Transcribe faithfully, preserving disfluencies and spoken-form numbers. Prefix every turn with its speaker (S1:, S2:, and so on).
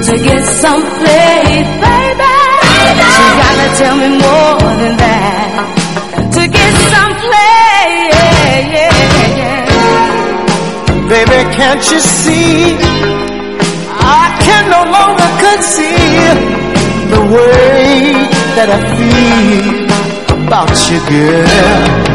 S1: to get some play, baby. She gotta tell me more than that to get some play, yeah, yeah, yeah.
S2: Baby, can't you see? I can no longer conceal the way that I feel about you, girl.